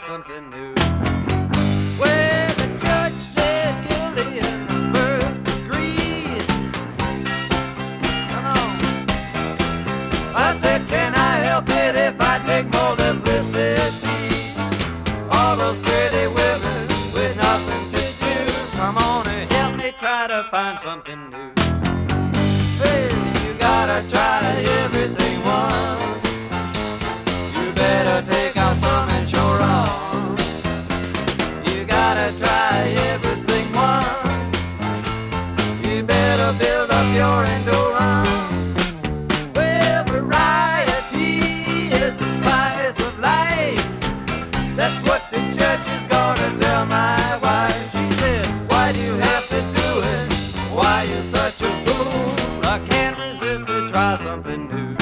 something new. Well, the judge said guilty in the first degree. Come on. I said, can I help it if I take multiplicity? All those pretty women with nothing to do. Come on and help me try to find something new. Hey, you gotta try everything once. You better take out some insurance. You gotta try everything once. You better build up your endurance. Well, variety is the spice of life. That's what the judge is gonna tell my wife. She said, why do you have to do it? Why you such a fool? I can't resist to try something new.